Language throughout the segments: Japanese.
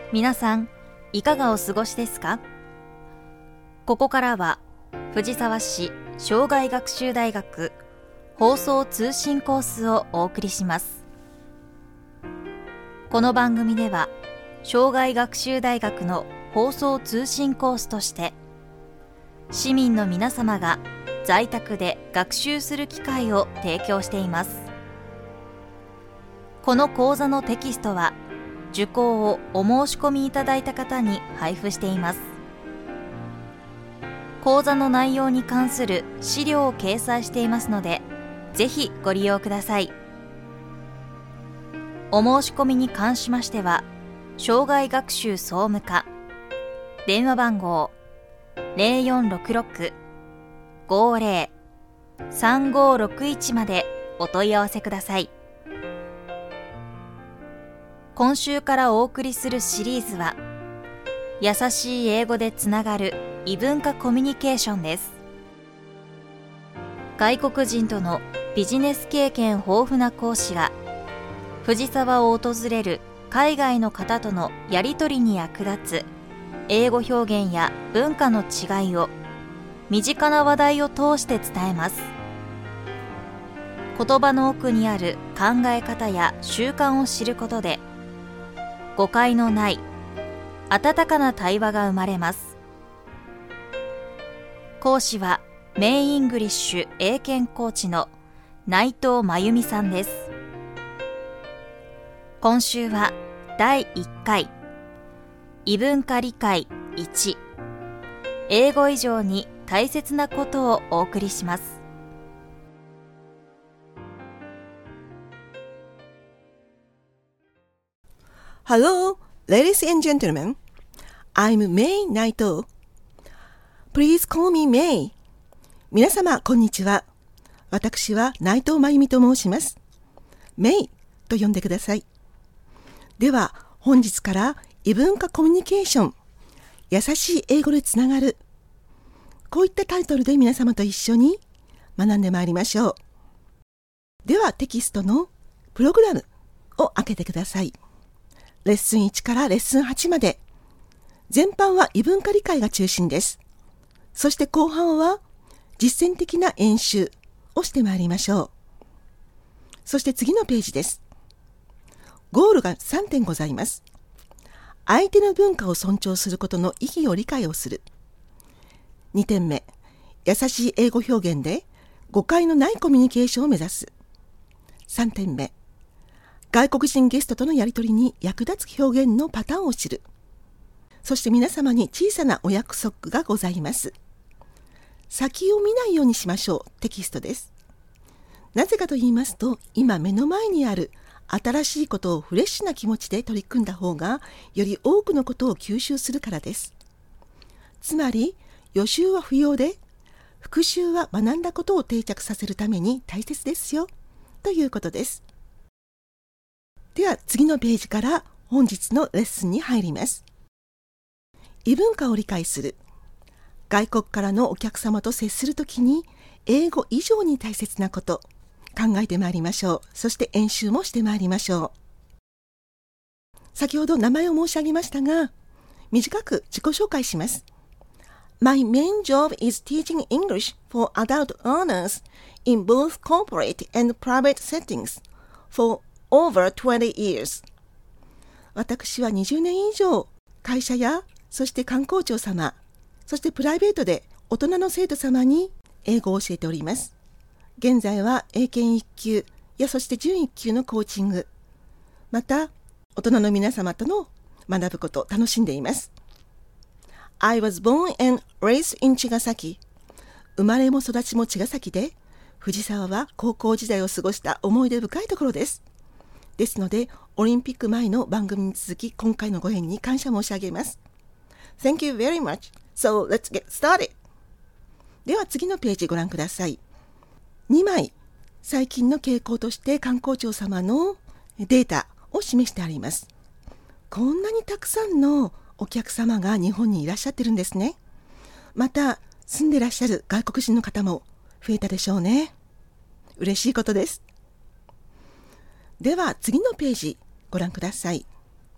皆さん、いかがお過ごしですか？ここからは、藤沢市障害学習大学放送通信コースをお送りします。この番組では、障害学習大学の放送通信コースとして、市民の皆様が在宅で学習する機会を提供しています。この講座のテキストは、受講をお申し込みいただいた方に配布しています。講座の内容に関する資料を掲載していますので、ぜひご利用ください。お申し込みに関しましては、障害学習総務課、電話番号 0466-50-3561 までお問い合わせください。今週からお送りするシリーズは、優しい英語でつながる異文化コミュニケーションです。外国人とのビジネス経験豊富な講師が、藤沢を訪れる海外の方とのやり取りに役立つ英語表現や文化の違いを身近な話題を通して伝えます。言葉の奥にある考え方や習慣を知ることで、誤解のない温かな対話が生まれます。講師はメインイングリッシュ英検コーチの内藤真由美さんです。今週は第1回異文化理解1、英語以上に大切なことをお送りします。 Hello, ladies and gentlemen. I'm Mei Naito. Please call me Mei. 皆様、こんにちは。私は内藤真由美と申します。メイと呼んでください。では、本日から異文化コミュニケーション、優しい英語でつながる。こういったタイトルで皆様と一緒に学んでまいりましょう。では、テキストのプログラムを開けてください。レッスン1からレッスン8まで、前半は異文化理解が中心です。そして後半は実践的な演習をしてまいりましょう。そして次のページです。ゴールが3点ございます。相手の文化を尊重することの意義を理解をする。2点目、優しい英語表現で誤解のないコミュニケーションを目指す。3点目、外国人ゲストとのやり取りに役立つ表現のパターンを知る。そして皆様に小さなお約束がございます。先を見ないようにしましょう。テキストです。なぜかと言いますと、今目の前にある新しいことをフレッシュな気持ちで取り組んだ方が、より多くのことを吸収するからです。つまり、予習は不要で、復習は学んだことを定着させるために大切ですよ、ということです。では次のページから本日のレッスンに入ります。異文化を理解する。外国からのお客様と接するときに英語以上に大切なこと考えてまいりましょう。そして演習もしてまいりましょう。先ほど名前を申し上げましたが、短く自己紹介します。My main job is teaching English for adult learners in both corporate and private settings for over 20 years. 私は20年以上会社やそして官公庁様、そしてプライベートで大人の生徒様に英語を教えております。現在は英検1級やそして準1級のコーチング、また大人の皆様との学ぶことを楽しんでいます。I was born and raised in 茅ヶ崎。生まれも育ちも茅ヶ崎で、藤沢は高校時代を過ごした思い出深いところです。ですので、オリンピック前の番組に続き、今回のご縁に感謝申し上げます。Thank you very much. So let's get started. では次のページご覧ください。2枚、最近の傾向として官公庁様のデータを示してあります。こんなにたくさんのお客様が日本にいらっしゃってるんですね。また、住んでらっしゃる外国人の方も増えたでしょうね。嬉しいことです。では次のページご覧ください。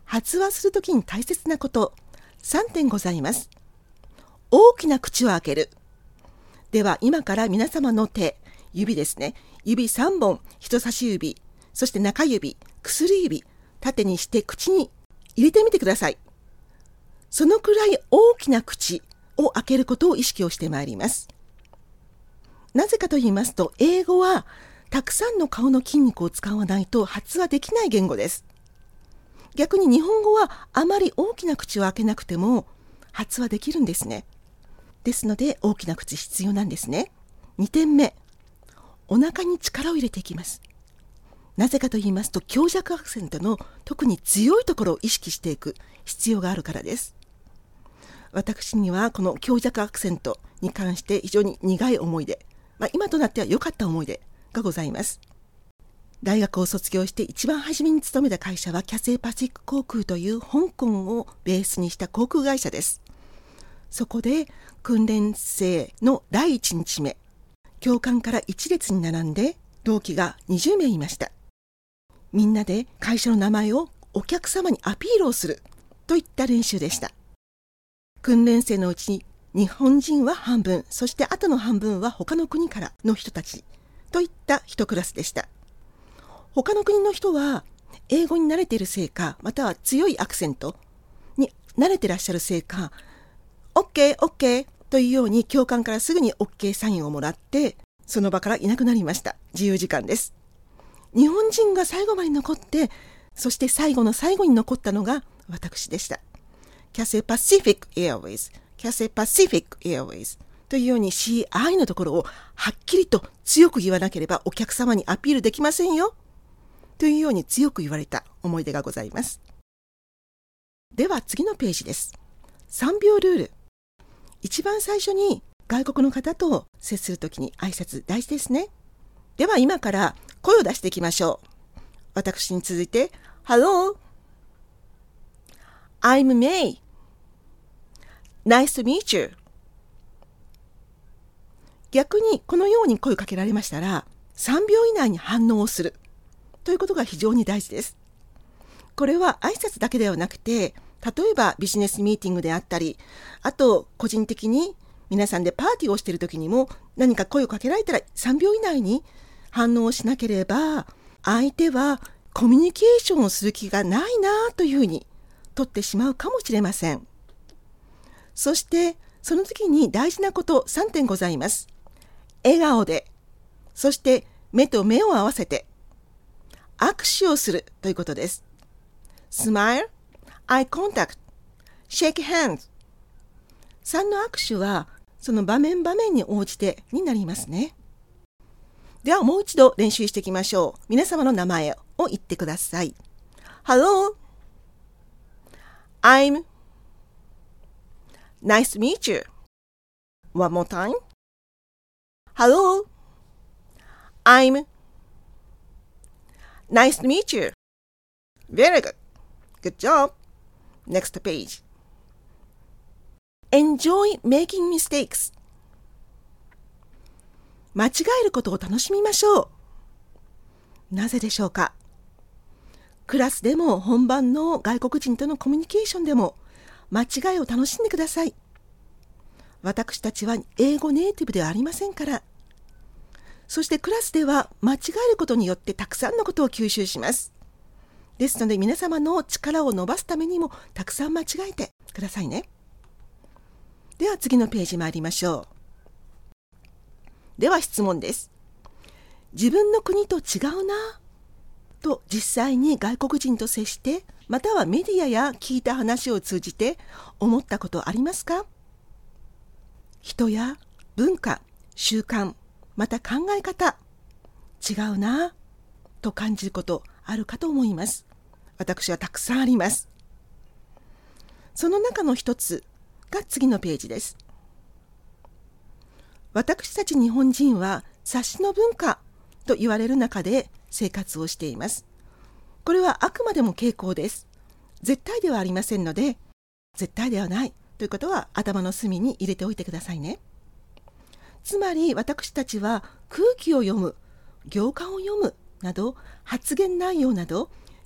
発話するときに大切なこと3点ございます。大きな口を開ける。では今から皆様の手、指ですね。指3本、人差し指、そして中指、薬指、縦にして口に入れてみてください。そのくらい大きな口を開けることを意識をしてまいります。なぜかと言いますと、英語はたくさんの顔の筋肉を使わないと発話できない言語です。逆に日本語はあまり大きな口を開けなくても発話できるんですね。ですので大きな口必要なんですね。2点目、お腹に力を入れていきます。なぜかと言いますと、強弱アクセントの特に強いところを意識していく必要があるからです。私にはこの強弱アクセントに関して非常に苦い思い出、今となっては良かった思い出がございます。大学を卒業して一番初めに勤めた会社はキャセイパシフィック航空という香港をベースにした航空会社です。そこで訓練生の第1日目、教官から一列に並んで同期が20名いました。みんなで会社の名前をお客様にアピールをするといった練習でした。訓練生のうち日本人は半分、そしてあとの半分は他の国からの人たちといった一クラスでした。他の国の人は英語に慣れているせいか、または強いアクセントに慣れてらっしゃるせいか、OK、OK というように教官からすぐに OK サインをもらって、その場からいなくなりました。自由時間です。日本人が最後まで残って、そして最後の最後に残ったのが私でした。キャセイパシフィックエアウェイズ、キャセイパシフィックエアウェイズというように CI のところをはっきりと強く言わなければお客様にアピールできませんよというように強く言われた思い出がございます。では次のページです。3秒ルール。一番最初に外国の方と接するときに挨拶大事ですね。では今から声を出していきましょう。私に続いて Hello, I'm May. Nice to meet you. 逆にこのように声をかけられましたら3秒以内に反応をするということが非常に大事です。これは挨拶だけではなくて、例えばビジネスミーティングであったり、あと個人的に皆さんでパーティーをしているときにも何か声をかけられたら3秒以内に反応をしなければ、相手はコミュニケーションをする気がないなというふうに取ってしまうかもしれません。そしてその時に大事なこと3点ございます。笑顔で、そして目と目を合わせて握手をするということです。Smile, eye contact, shake hands。 3の握手はその場面場面に応じてになりますね。ではもう一度練習していきましょう。皆様の名前を言ってください。Hello, I'm Nice to meet you. One more time. Hello, I'm Nice to meet you. Very good. Good job. Next page. Enjoy making mistakes. 間違えることを楽しみましょう。なぜでしょうか。クラスでも本番の外国人とのコミュニケーションでも間違いを楽しんでください。私たちは英語ネイティブではありませんから。そしてクラスでは間違えることによってたくさんのことを吸収します。ですので皆様の力を伸ばすためにもたくさん間違えてくださいね。では次のページ参りましょう。では質問です。自分の国と違うなと実際に外国人と接して、またはメディアや聞いた話を通じて思ったことありますか？人や文化、習慣、また考え方、違うなと感じることあるかと思います。私はたくさんあります。その中の一つが次のページです。私たち日本人は察しの文化と言われる中で生活をしています。これはあくまでも傾向です。絶対ではありませんので、絶対ではないということは頭の隅に入れておいてくださいね。つまり私たちは空気を読む、行間を読むなど発言内容など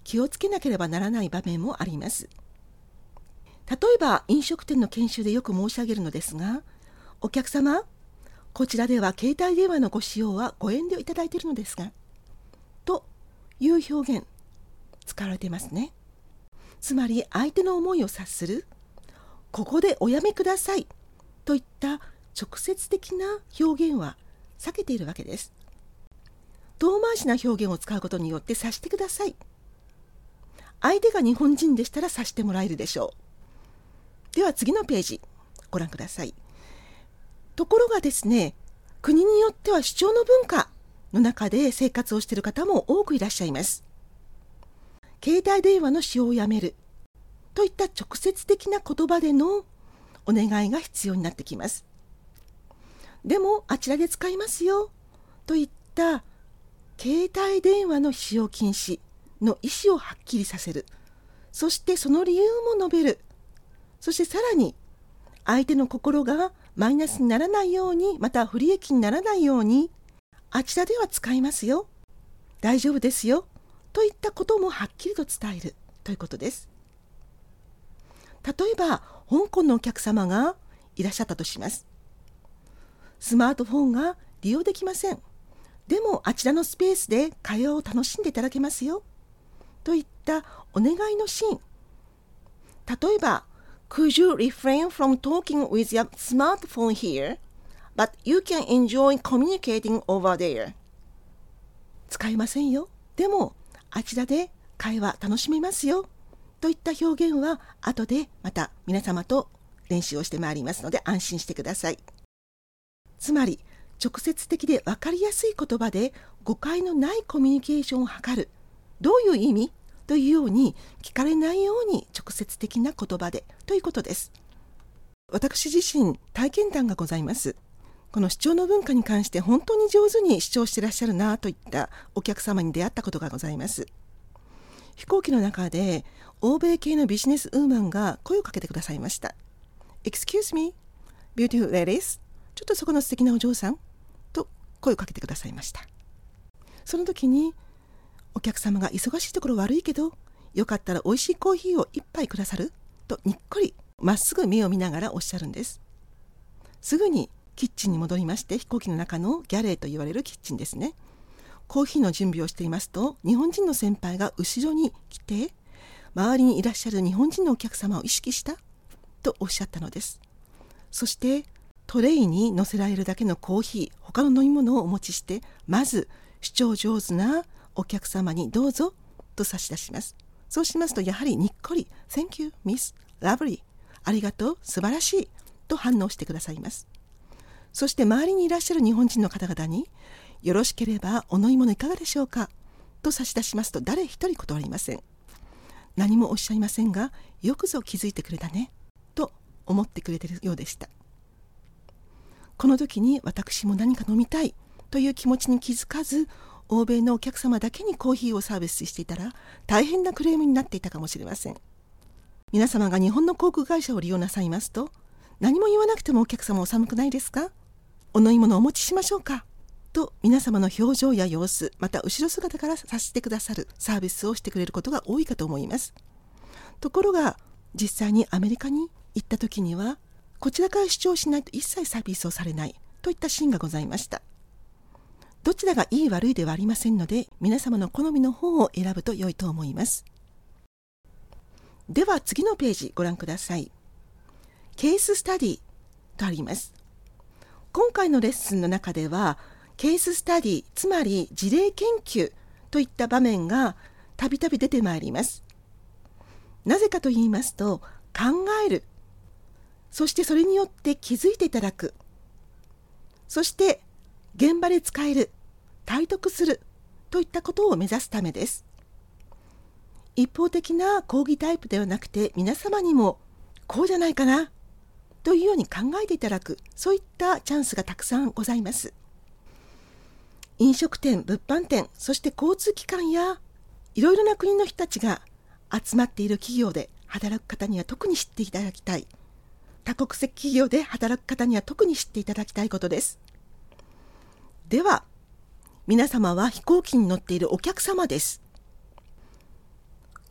気をつけなければならない場面もあります。例えば飲食店の研修でよく申し上げるのですが、お客様、こちらでは携帯電話のご使用はご遠慮いただいているのですが、という表現使われていますね。つまり相手の思いを察する、ここでおやめくださいといった直接的な表現は避けているわけです。遠回しな表現を使うことによって察してください。相手が日本人でしたら察してもらえるでしょう。では次のページご覧ください。ところがですね、国によっては主張の文化の中で生活をしている方も多くいらっしゃいます。携帯電話の使用をやめるといった直接的な言葉でのお願いが必要になってきます。でもあちらで使いますよといった携帯電話の使用禁止の意思をはっきりさせる。そしてその理由も述べる。そしてさらに相手の心がマイナスにならないように、また不利益にならないように、あちらでは使いますよ、大丈夫ですよといったこともはっきりと伝えるということです。例えば香港のお客様がいらっしゃったとします。スマートフォンが利用できません。でもあちらのスペースで会話を楽しんでいただけますよといったお願いのシーン。例えばCould you refrain from talking with your smartphone here, but you can enjoy communicating over there? 使いませんよ。でもあちらで会話楽しめますよといった表現は後でまた皆様と練習をしてまいりますので安心してください。つまり直接的で分かりやすい言葉で誤解のないコミュニケーションを図る。どういう意味というように聞かれないように直接的な言葉でということです。私自身体験談がございます。この主張の文化に関して本当に上手に主張していらっしゃるなといったお客様に出会ったことがございます。飛行機の中で欧米系のビジネスウーマンが声をかけてくださいました。 Excuse me, beautiful ladies、 ちょっとそこの素敵なお嬢さんと声をかけてくださいました。その時にお客様が忙しいところ悪いけどよかったら美味しいコーヒーを一杯くださるとにっこりまっすぐ目を見ながらおっしゃるんです。すぐにキッチンに戻りまして、飛行機の中のギャレーと言われるキッチンですね。コーヒーの準備をしていますと、日本人の先輩が後ろに来て、周りにいらっしゃる日本人のお客様を意識したとおっしゃったのです。そしてトレイに乗せられるだけのコーヒー、他の飲み物をお持ちして、まず主張上手なお客様にどうぞと差し出します。そうしますとやはりにっこり Thank you, Miss Lovely、 ありがとう、素晴らしいと反応してくださいます。そして周りにいらっしゃる日本人の方々によろしければお飲み物いかがでしょうかと差し出しますと、誰一人断りません。何もおっしゃいませんが、よくぞ気づいてくれたねと思ってくれているようでした。この時に私も何か飲みたいという気持ちに気づかず、欧米のお客様だけにコーヒーをサービスしていたら大変なクレームになっていたかもしれません。皆様が日本の航空会社を利用なさいますと、何も言わなくてもお客様お寒くないですか、お飲み物お持ちしましょうかと皆様の表情や様子、また後ろ姿から察してくださるサービスをしてくれることが多いかと思います。ところが実際にアメリカに行った時には、こちらから主張しないと一切サービスをされないといったシーンがございました。どちらがいい悪いではありませんので、皆様の好みの方を選ぶと良いと思います。では次のページご覧ください。ケーススタディとあります。今回のレッスンの中ではケーススタディ、つまり事例研究といった場面がたびたび出てまいります。なぜかと言いますと、考える、そしてそれによって気づいていただく、そして現場で使える、体得するといったことを目指すためです。一方的な講義タイプではなくて、皆様にもこうじゃないかなというように考えていただく、そういったチャンスがたくさんございます。飲食店、物販店、そして交通機関やいろいろな国の人たちが集まっている企業で働く方には特に知っていただきたい。多国籍企業で働く方には特に知っていただきたいことです。では、皆様は飛行機に乗っているお客様です。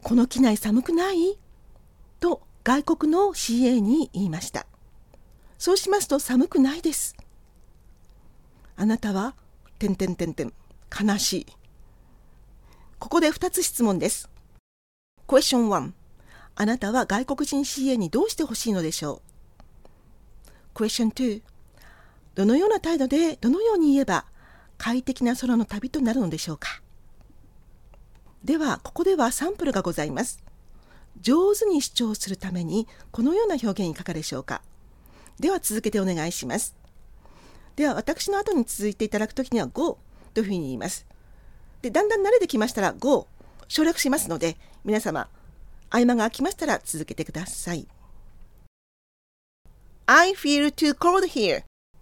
この機内寒くない?と外国の CA に言いました。そうしますと、寒くないです。あなたは悲しい。ここで2つ質問です。Question 1、あなたは外国人 CA にどうしてほしいのでしょう。Question 2、どのような態度でどのように言えば快適な空の旅となるのでしょうか。ではここではサンプルがございます。上手に主張するためにこのような表現いかがでしょうか。では続けてお願いします。では私の後に続いていただくときには Go というふうに言います。でだんだん慣れてきましたら Go 省略しますので、皆様合間が空きましたら続けてください。I feel too cold here.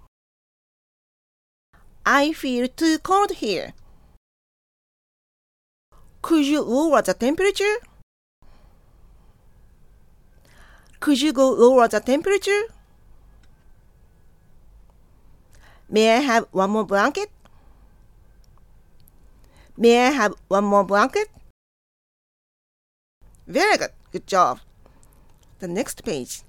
I feel too cold here. Could you lower the temperature? Could you go lower the temperature? May I have one more blanket? May I have one more blanket? Very good. Good job. The next page.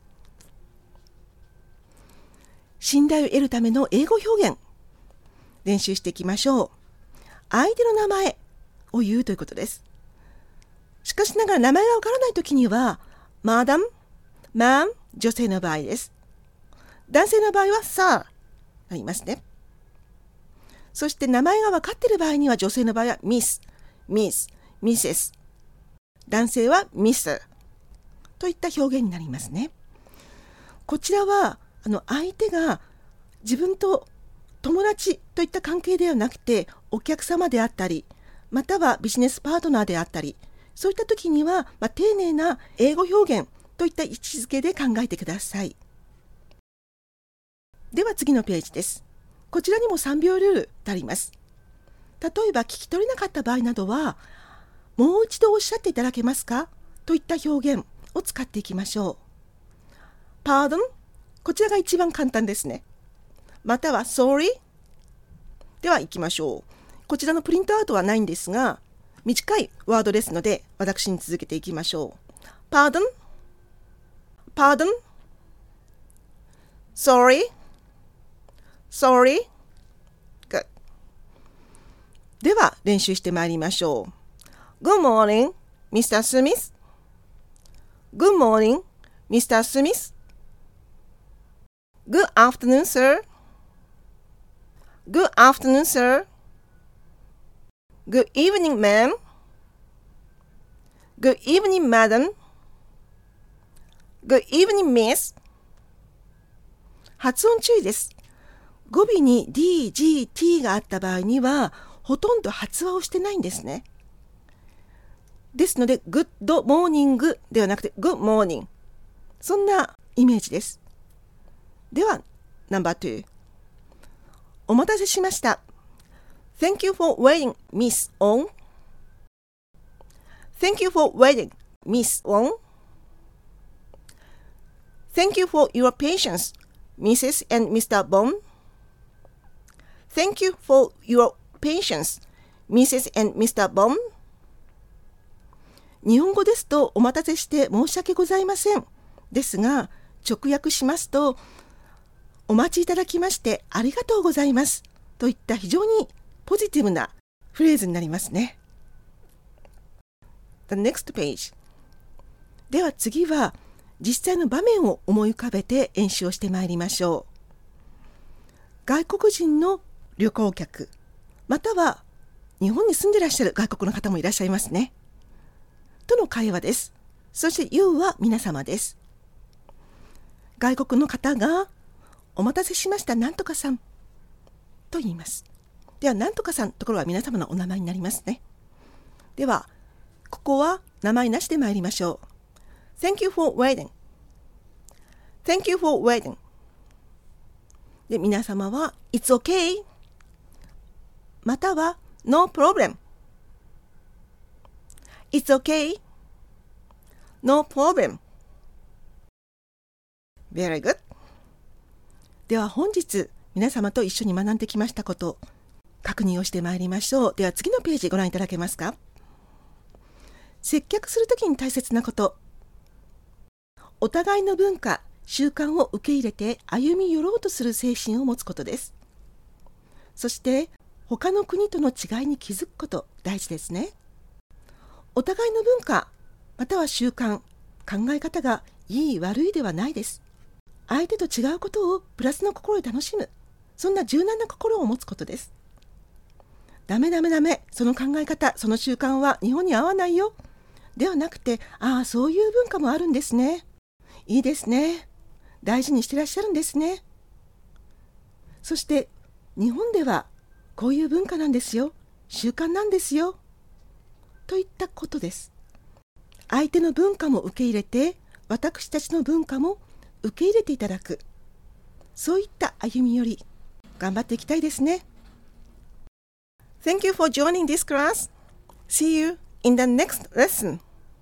信頼を得るための英語表現。練習していきましょう。相手の名前を言うということです。しかしながら名前がわからないときには、マダム、マン、女性の場合です。男性の場合は、サー、なりますね。そして名前が分かっている場合には、女性の場合は、ミス、ミセス。男性は、ミスといった表現になりますね。こちらは、相手が自分と友達といった関係ではなくてお客様であったり、またはビジネスパートナーであったり、そういった時には、丁寧な英語表現といった位置づけで考えてください。では次のページです。こちらにも3秒ルールとあります。例えば聞き取れなかった場合などは、もう一度おっしゃっていただけますかといった表現を使っていきましょう。Pardon、こちらが一番簡単ですね。または Sorry。 では行きましょう。こちらのプリントアウトはないんですが、短いワードですので私に続けていきましょう。Pardon、 Pardon、 Sorry、 Sorry。 Good。 では練習してまいりましょう。Good morning, Mr. Smith。 Good morning, Mr. Smith。Good afternoon, sir. Good afternoon, sir. Good evening, ma'am. Good evening, madam. Good evening, miss. 発音注意です。語尾に D、G、T があった場合には、ほとんど発話をしてないんですね。ですので、Good morning ではなくて Good morning。そんなイメージです。では、No.2。お待たせしました。Thank you for waiting, Miss On. Thank you for waiting, Miss On. Thank you for your patience, Mrs. and Mr. Bond. Thank you for your patience, Mrs. and Mr. Bond. 日本語ですと、お待たせして申し訳ございません。ですが、直訳しますと、お待ちいただきましてありがとうございますといった非常にポジティブなフレーズになりますね。The next page。 では次は実際の場面を思い浮かべて演習をしてまいりましょう。外国人の旅行客、または日本に住んでいらっしゃる外国の方もいらっしゃいますね。との会話です。そして You は皆様です。外国の方がお待たせしましたなんとかさんと言います。ではなんとかさんところは皆様のお名前になりますね。ではここは名前なしで参りましょう。 Thank you for waiting。 Thank you for waiting。 で皆様は It's okay または No problem。 It's okay No problem。 Very good。では本日皆様と一緒に学んできましたこと確認をしてまいりましょう。では次のページご覧いただけますか。 接客するときに大切なこと。お互いの文化、習慣を受け入れて歩み寄ろうとする精神を持つことです。そして他の国との違いに気づくこと大事ですね。お互いの文化または習慣、考え方がいい悪いではないです。相手と違うことをプラスの心で楽しむ、そんな柔軟な心を持つことです。ダメ、その考え方、その習慣は日本に合わないよではなくて、そういう文化もあるんですね、いいですね、大事にしてらっしゃるんですね。そして日本ではこういう文化なんですよ、習慣なんですよといったことです。相手の文化も受け入れて、私たちの文化も受け入れていただく、そういった歩み寄り、頑張っていきたいですね。Thank you for joining this class. See you in the next lesson.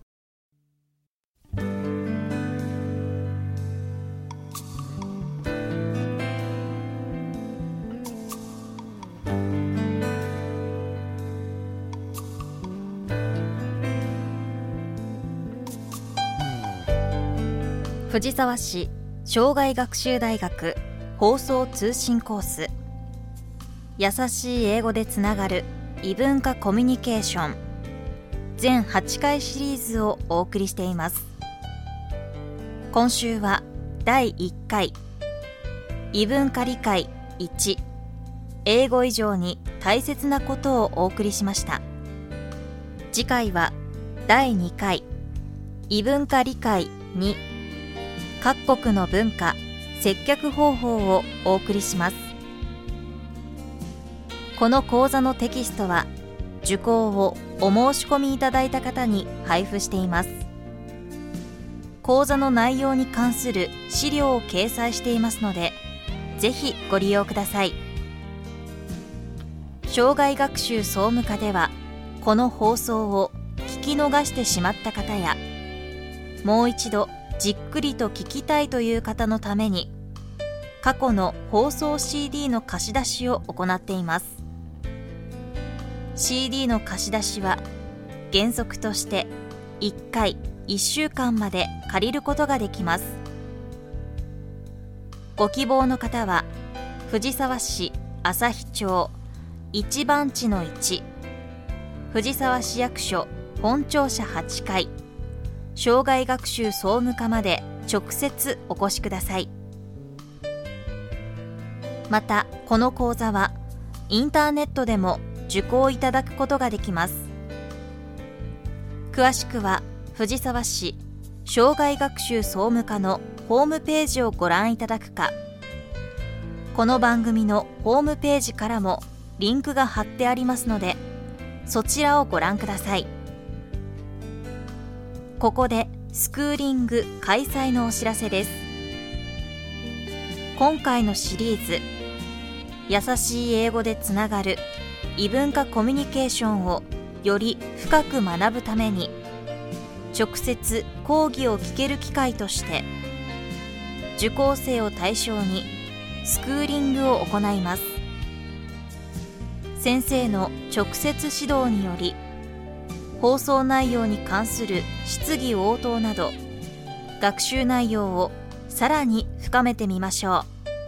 藤沢市障害学習大学放送通信コース、優しい英語でつながる異文化コミュニケーション、全8回シリーズをお送りしています。今週は第1回異文化理解1、英語以上に大切なことをお送りしました。次回は第2回異文化理解2、各国の文化、接客方法をお送りします。この講座のテキストは受講をお申し込みいただいた方に配布しています。講座の内容に関する資料を掲載していますので、ぜひご利用ください。障害学習総務課では、この放送を聞き逃してしまった方や、もう一度じっくりと聞きたいという方のために、過去の放送 CD の貸し出しを行っています。CD の貸し出しは原則として1回1週間まで借りることができます。ご希望の方は藤沢市旭町1番地の1、藤沢市役所本庁舎8階障害学習総務課まで直接お越しください。またこの講座はインターネットでも受講いただくことができます。詳しくは藤沢市障害学習総務課のホームページをご覧いただくか、この番組のホームページからもリンクが貼ってありますので、そちらをご覧ください。ここでスクーリング開催のお知らせです。今回のシリーズ、優しい英語でつながる異文化コミュニケーションをより深く学ぶために、直接講義を聞ける機会として、受講生を対象にスクーリングを行います。先生の直接指導により、放送内容に関する質疑応答など、学習内容をさらに深めてみましょう。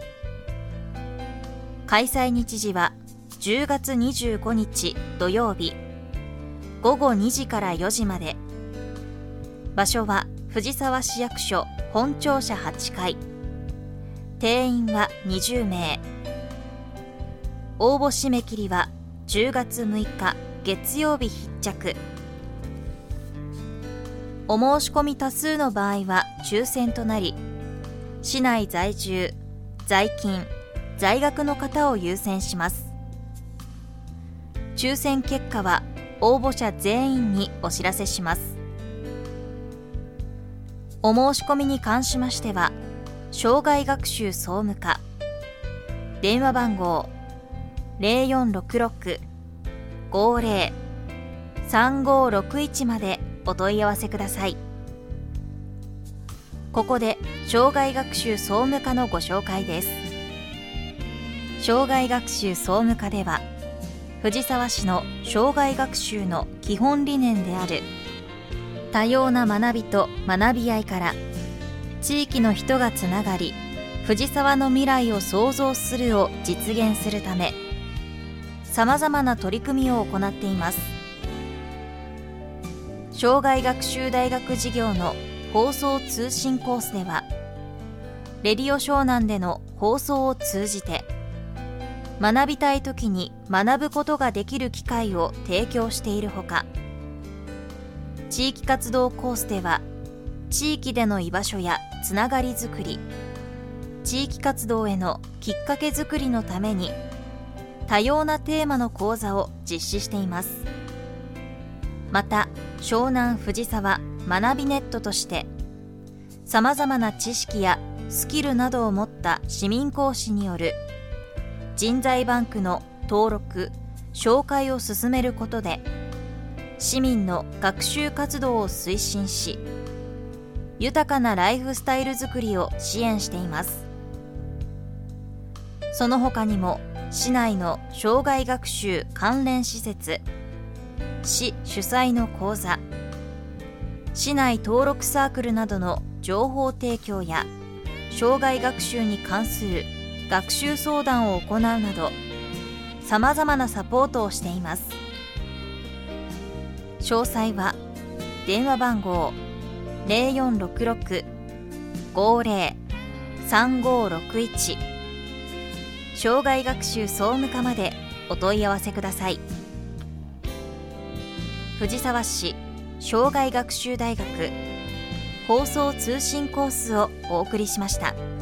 開催日時は10月25日土曜日、午後2時から4時まで。場所は藤沢市役所本庁舎8階。定員は20名。応募締め切りは10月6日月曜日必着。お申し込み多数の場合は抽選となり、市内在住、在勤、在学の方を優先します。抽選結果は応募者全員にお知らせします。お申し込みに関しましては、障害学習総務課、電話番号 0466-50-3561 までお問い合わせください。ここで障害学習総務課のご紹介です。障害学習総務課では、藤沢市の障害学習の基本理念である多様な学びと学び合いから地域の人がつながり、藤沢の未来を創造するを実現するため、さまざまな取り組みを行っています。生涯学習大学事業の放送通信コースでは、レディオ湘南での放送を通じて、学びたいときに学ぶことができる機会を提供しているほか、地域活動コースでは、地域での居場所やつながりづくり、地域活動へのきっかけづくりのために、多様なテーマの講座を実施しています。また、湘南藤沢学びネットとして、さまざまな知識やスキルなどを持った市民講師による人材バンクの登録・紹介を進めることで、市民の学習活動を推進し、豊かなライフスタイルづくりを支援しています。その他にも、市内の生涯学習関連施設、市主催の講座、市内登録サークルなどの情報提供や、生涯学習に関する学習相談を行うなど、さまざまなサポートをしています。詳細は電話番号 0466-50-3561 生涯学習総務課までお問い合わせください。藤沢市生涯学習大学放送通信コースをお送りしました。